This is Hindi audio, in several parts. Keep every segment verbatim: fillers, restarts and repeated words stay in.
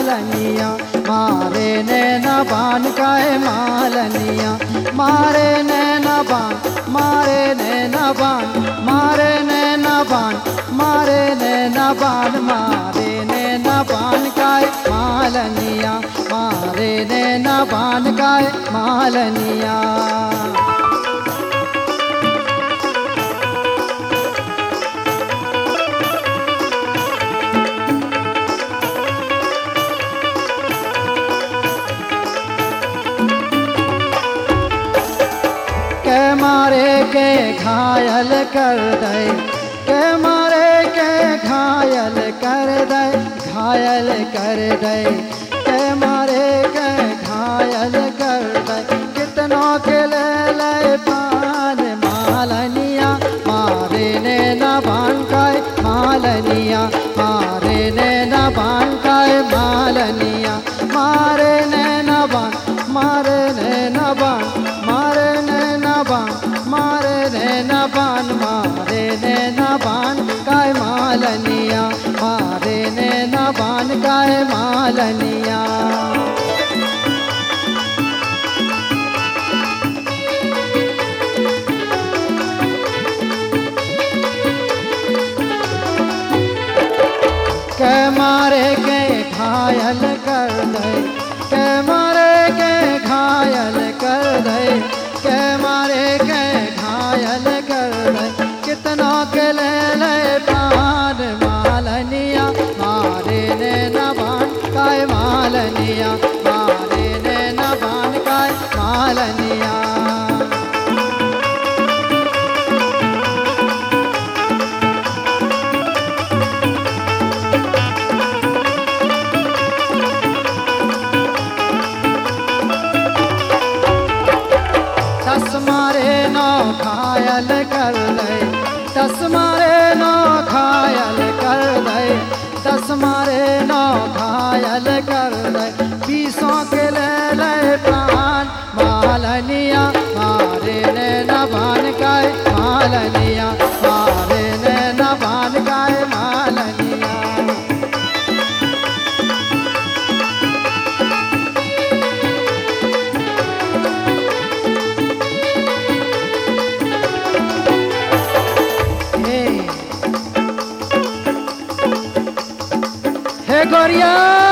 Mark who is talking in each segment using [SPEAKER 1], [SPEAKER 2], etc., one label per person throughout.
[SPEAKER 1] मालनिया, मारे नैना बान काए मालनिया, मारे नैना बान, मारे नैना बान, मारे नैना बान, मारे नैना बान, मारे नैना बान काए मालनिया, मारे नैना बान काए मालनिया। के मारे के घायल कर दे, के मारे के घायल कर दे, घायल कर दे, के मारे के घायल कर दे, कितनों के ले ले पान मालनिया, मारे नैना बान काए मालनिया, मारे नैना बान काए मालनिया, मारे नैना बान, मारे नैना बान, मारे नैना बान, मारे नैना बान, मारे नैना बान काए मालनिया, मारे नैना बान काए मालनिया। के मारे के घायल कर दे, के मारे के घायल कर दे, के मारे के घायल कर दे, कितना के ले ले पान मालनिया, मारे नैना बान काए मालनिया, मारे नैना बान काए मालनिया। दस मारे नौ घायल कर दे, दस मारे नौ घायल कर दे, दस मारे नौ घायल कर दे, बीसों के ले ले प्राण मालनिया, मारे नैना बान काए मालनिया, मारे नैना बान काए मालनिया। हे गोरिया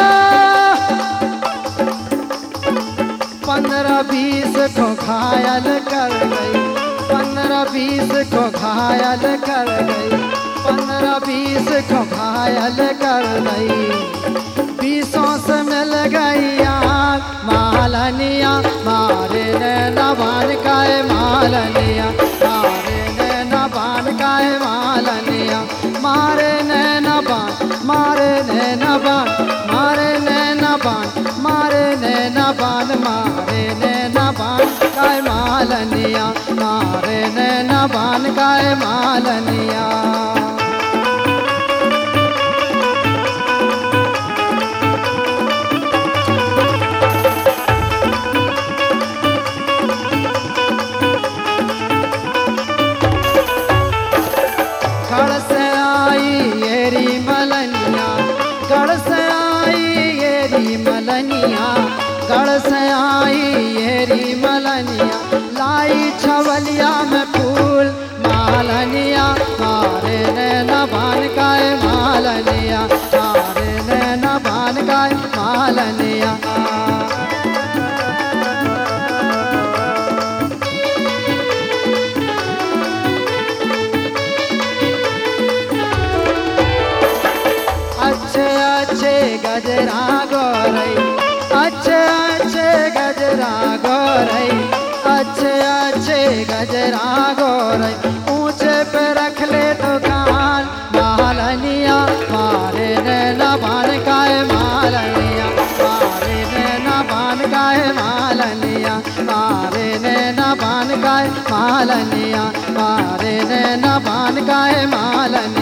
[SPEAKER 1] पंद्रह बीस को घायल कर गई, पंद्रह बीस को घायल कर गई, पंद्रह बीस को घायल कर गई, बीसों से मिल गई आग मालनिया, मारे नैना बान काए मालनिया, मारे नैना बान काए मालनिया, मारे नैना बान, मारे नैना बान, मारे नैना बान, मारे नैना बान, मारे नैना बान काए मालनिया, मारे नैना बान काए मालनिया। गढ़ से आई येरी मलनिया, गढ़ से आई येरी मलनिया, गढ़ से आई येरी मलनिया, लाई छवलिया में फूल मालनिया, मारे नैना बान काए मालनिया, मारे नैना बान काए मालनिया। अच्छे अच्छे गजरा गोरई, अच्छे अच्छे गजरा गोरई, अच्छे अच्छे गजरा गोरई, ऊंचे पे रख ले दुकान मालनिया, मारे नैना बान काए मालनिया, मारे नैना बान काए मालनिया, मारे नैना बान काए मालनिया, मारे नैना बान काए मालनिया।